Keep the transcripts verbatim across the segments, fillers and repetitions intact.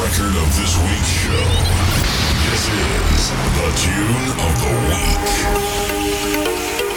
record of this week's show. This is the Tune of the Week.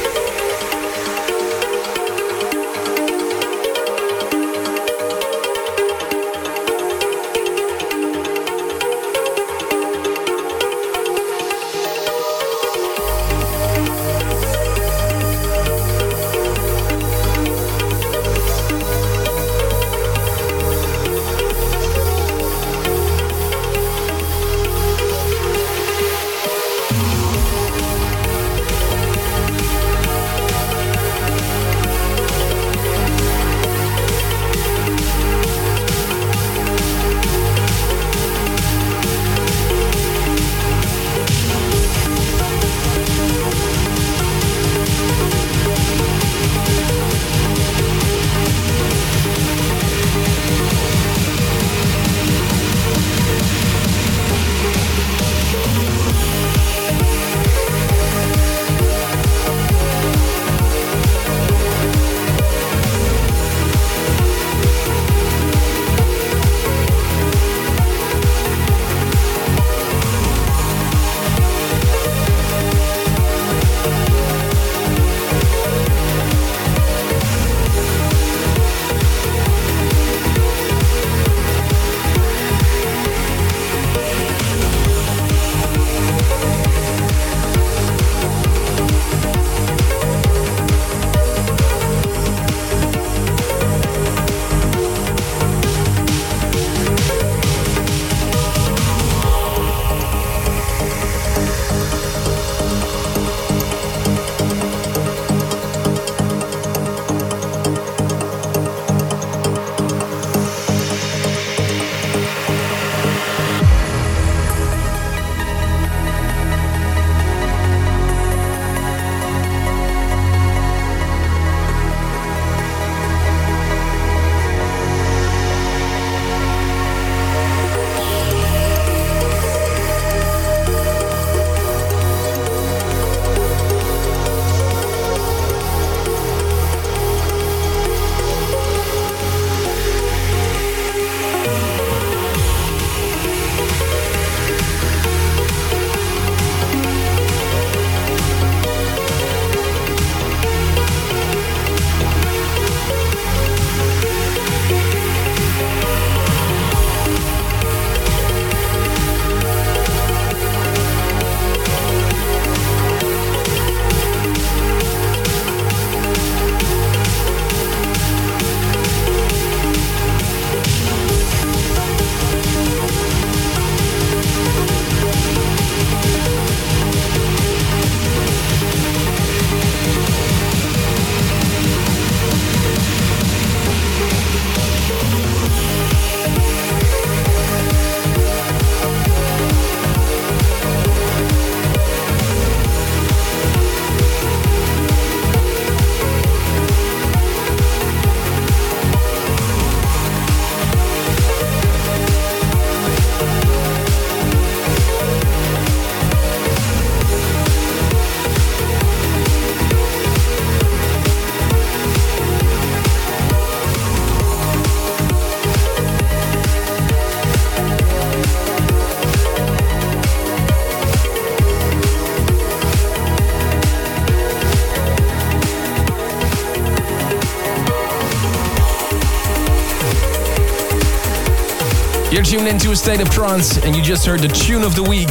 You're tuned into a state of trance and you just heard the tune of the week.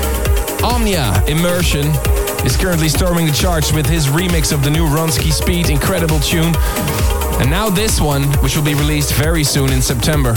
Omnia, Immersion, is currently storming the charts with his remix of the new Ronski Speed, incredible tune. And now this one, which will be released very soon in September.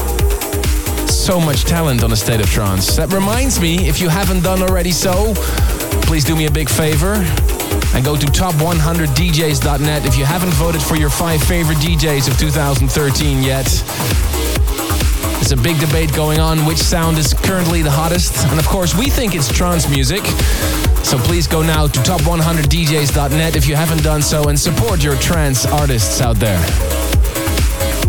So much talent on a state of trance. That reminds me, if you haven't done already so, please do me a big favor and go to top one hundred D Js dot net if you haven't voted for your five favorite D Js of two thousand thirteen yet. There's a big debate going on which sound is currently the hottest, and of course we think it's trance music. So please go now to top one hundred D Js dot net if you haven't done so and support your trance artists out there.